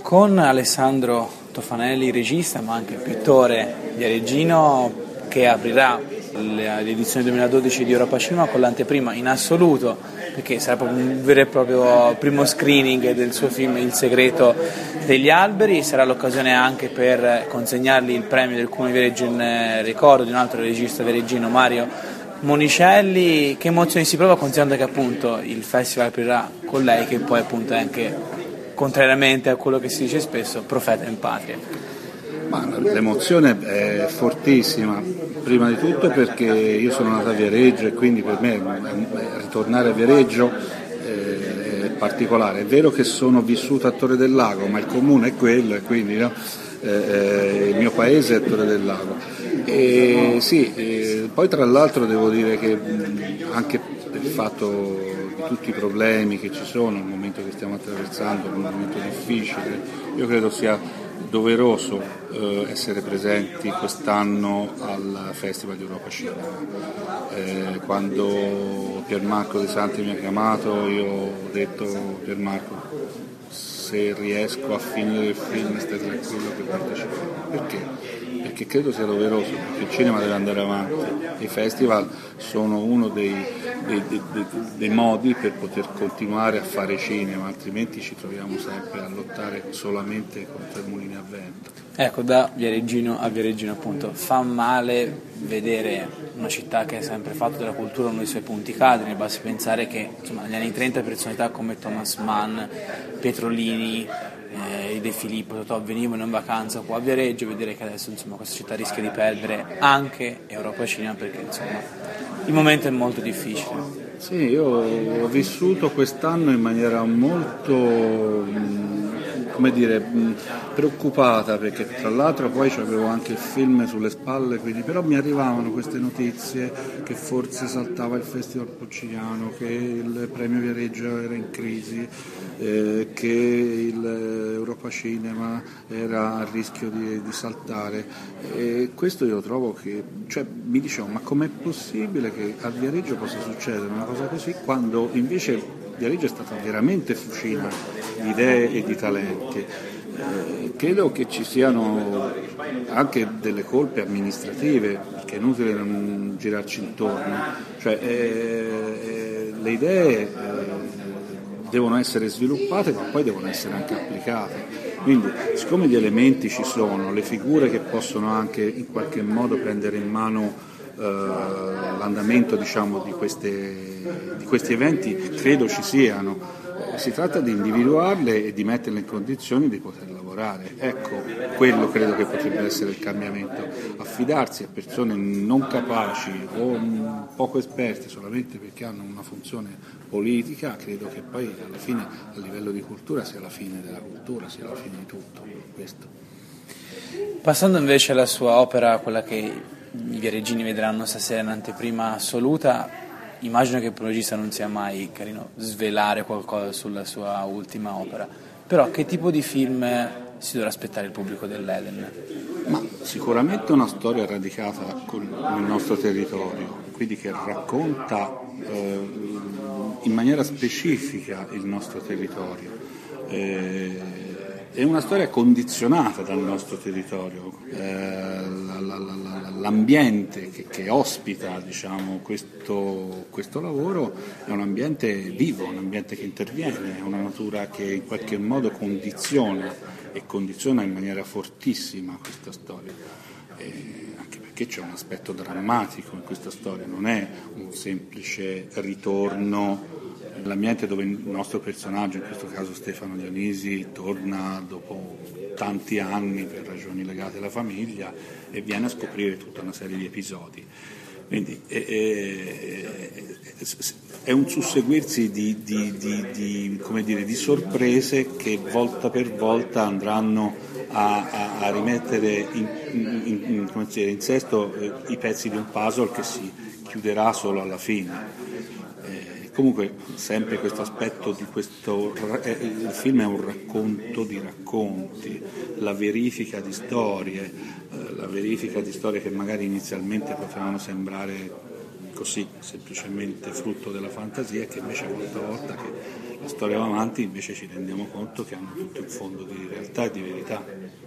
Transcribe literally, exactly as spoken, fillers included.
con Alessandro Tofanelli, regista ma anche pittore viareggino, che aprirà l'edizione duemiladodici di Europa Cinema con l'anteprima in assoluto, perché sarà proprio un vero e proprio primo screening del suo film Il segreto degli alberi. Sarà l'occasione anche per consegnargli il premio del Comune di Viareggio in ricordo di un altro regista viareggino, Mario Monicelli. Che emozioni si prova, considerando che appunto il festival aprirà con lei, che poi appunto è anche, contrariamente a quello che si dice spesso, profeta in patria? Ma l'emozione è fortissima, prima di tutto perché io sono nato a Viareggio e quindi per me ritornare a Viareggio è particolare. È vero che sono vissuto a Torre del Lago, ma il comune è quello e quindi no, eh, il mio paese è Torre del Lago. E sì, eh, poi tra l'altro devo dire che anche per il fatto di tutti i problemi che ci sono, il momento che stiamo attraversando, un momento difficile, io credo sia doveroso eh, essere presenti quest'anno al Festival di Europa Cinema. Eh, quando Piermarco De Santi mi ha chiamato, io ho detto: Piermarco, se riesco a finire il film stai tranquillo che parteciperò. Perché? Perché credo sia doveroso, perché il cinema deve andare avanti. I festival sono uno dei, dei, dei, dei, dei modi per poter continuare a fare cinema, altrimenti ci troviamo sempre a lottare solamente contro i mulini a vento. Ecco, da Viareggino a Viareggino appunto, fa male vedere una città che ha sempre fatto della cultura uno dei suoi punti cardine. Basti pensare che insomma, negli anni trenta personalità come Thomas Mann, Petrolini, eh, De Filippo, Totò venivano in vacanza qua a Viareggio. Vedere che adesso insomma, questa città rischia di perdere anche Europa Cinema, perché insomma, il momento è molto difficile. Sì, io ho vissuto quest'anno in maniera molto come dire, preoccupata, perché tra l'altro poi avevo anche il film sulle spalle, quindi, però mi arrivavano queste notizie che forse saltava il Festival Ponciano, che il premio Viareggio era in crisi, eh, che il Europa Cinema era a rischio di, di saltare, e questo io trovo che, cioè, mi dicevo, ma com'è possibile che a Viareggio possa succedere una cosa così, quando invece Viareggio è stata veramente fucina di idee e di talenti. Eh, credo che ci siano anche delle colpe amministrative, perché è inutile non girarci intorno, cioè, eh, le idee eh, devono essere sviluppate, ma poi devono essere anche applicate. Quindi, siccome gli elementi ci sono, le figure che possono anche in qualche modo prendere in mano Uh, l'andamento, diciamo, di, queste, di questi eventi, credo ci siano. Uh, si tratta di individuarle e di metterle in condizioni di poter lavorare. Ecco, quello credo che potrebbe essere il cambiamento. Affidarsi a persone non capaci o poco esperte solamente perché hanno una funzione politica, credo che poi alla fine a livello di cultura sia la fine della cultura, sia la fine di tutto questo. Passando invece alla sua opera, quella che i viareggini vedranno stasera in anteprima assoluta, immagino che per un regista non sia mai carino svelare qualcosa sulla sua ultima opera, però che tipo di film si dovrà aspettare il pubblico dell'Eden? Ma sicuramente una storia radicata nel nostro territorio, quindi che racconta eh, in maniera specifica il nostro territorio. Eh, È una storia condizionata dal nostro territorio, eh, la, la, la, l'ambiente che, che ospita, diciamo, questo, questo lavoro è un ambiente vivo, un ambiente che interviene, è una natura che in qualche modo condiziona e condiziona in maniera fortissima questa storia, eh, anche perché c'è un aspetto drammatico in questa storia, non è un semplice ritorno nell'ambiente dove il nostro personaggio, in questo caso Stefano Dionisi, torna dopo tanti anni per ragioni legate alla famiglia e viene a scoprire tutta una serie di episodi. Quindi è, è, è un susseguirsi di, di, di, di, come dire, di sorprese che volta per volta andranno a, a, a rimettere in, in, in, come dire, in sesto eh, i pezzi di un puzzle che si chiuderà solo alla fine. Comunque sempre questo aspetto di questo, il film è un racconto di racconti, la verifica di storie, la verifica di storie che magari inizialmente potevano sembrare così semplicemente frutto della fantasia, che invece a volta a volta che la storia va avanti, invece ci rendiamo conto che hanno tutto il fondo di realtà e di verità.